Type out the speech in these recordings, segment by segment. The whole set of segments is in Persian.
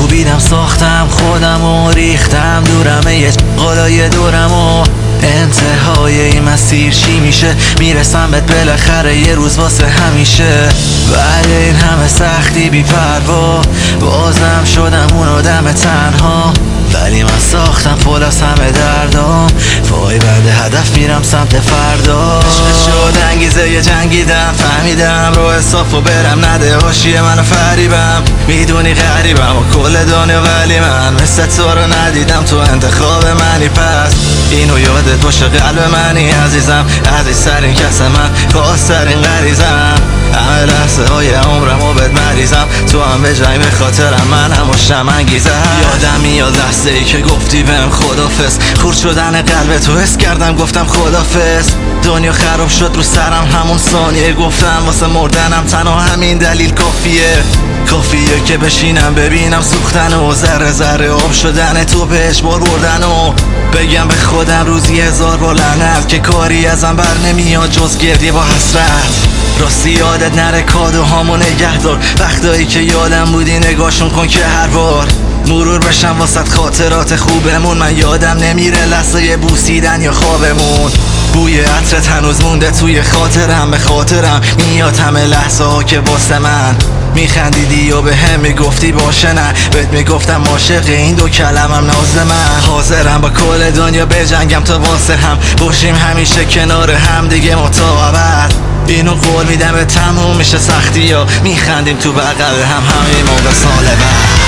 کوبیدم ساختم خودم و ریختم دورمه یه قلای دورم و انتهای این مسیر چی میشه؟ میرسم بهت بالاخره یه روز واسه همیشه. ولی این همه سختی بی پروا بازم شدم اون آدم تنها. ولی من ساختم فول از همه دردام، وای بعد هدف میرم سمت فردا. عشق شد انگیزه یه جنگیدم، فهمیدم رو صاف و برم نده حاشیه منو فریبم. میدونی غریبم و کل دنیا ولی من مثل تو رو ندیدم تو انتخاب منی. پس اینو یادت باشه قلب منی عزیزم، عزیزترین کس من، خواسترین غریزم. همه لحظه های عمرمو بهت مریضم، تو هم به جای به خاطرم من هم شم انگیزم. یادم میاد لحظه ای که گفتی بهم خدافظ، خورد شدن قلب تو حس کردم گفتم خدافظ. دنیا خراب شد رو سرم همون ثانیه، گفتم واسه مردنم تنها همین دلیل کافیه که بشینم ببینم سوختن و ذره ذره آب شدن تو بهش بار بردن و بگم به خودم روزی 1000 بار لعنت که کاری ازم بر نمیاد جز گریه با حسرت. راستی یادت نره کادوهامو نگهدار، وقتایی که یادم بودی نگاشون کن که هر بار مرور بشم واسط خاطرات خوبمون. من یادم نمیره لحظه بوسیدن یا خوابمون، بوی عطرت هنوز مونده توی خاطرم. به خاطرم میاد همه لحظه ها که واسه من میخندیدی و به هم میگفتی باشه نه، بهت میگفتم عاشق این دو کلمم ناز من. حاضرم با کل دنیا بجنگم تا واسه هم باشیم همیشه کنار هم دیگه متعاقبت. اینو قول میدم به تموم میشه سختی ها، میخندیم تو بغل هم همین موقع سال بعد.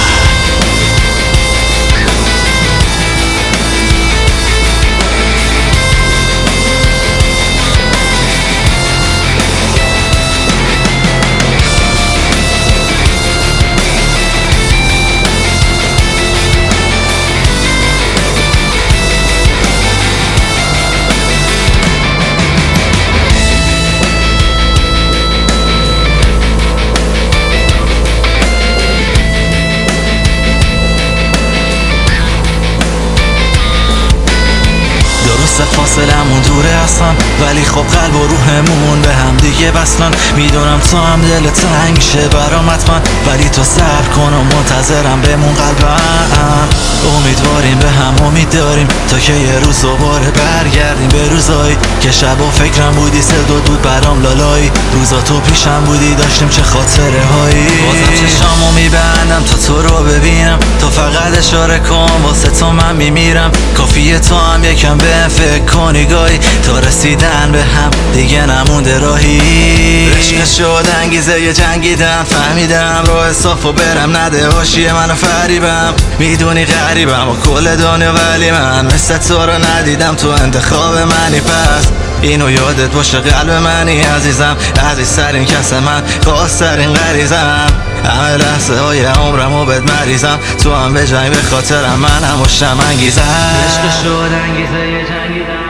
فاصلمون دوره هستن ولی خب قلب و روحمون به هم دیگه بستن. میدونم تو هم دل تنگ شه برام حتما، ولی تو صبر کن و منتظرم بمون قلبم. امیدواریم به هم امید داریم تا که یه روز دوباره برگردیم به روزایی که شب و فکرم بودی صدا بود برام لالایی. روزا تو پیشم بودی داشتیم چه خاطره هایی. بازم چشامو میبندم تا تو رو ببینم، تو فقط اشاره کن واسه تو من میمیرم. کافیه تو هم یکم به فکر کنی گاهی، تا رسیدن به هم دیگه نمونده راهی. عشق شد انگیزه یه جنگیدم، فهمیدم راه صاف و برم نده حاشیه منو فریبم. میدونی غریبم و کل دنیا ولی من مثل تو رو ندیدم تو انتخاب منی. پس اینو یادت باشه قلب منی عزیزم، عزیزترین کس من، خواسترین غریزم. همه لحظه های عمرمو بهت مریضم، تو هم به جای به خاطرم من هم شم انگیزم. عشق شد انگیزه یه جنگیدم.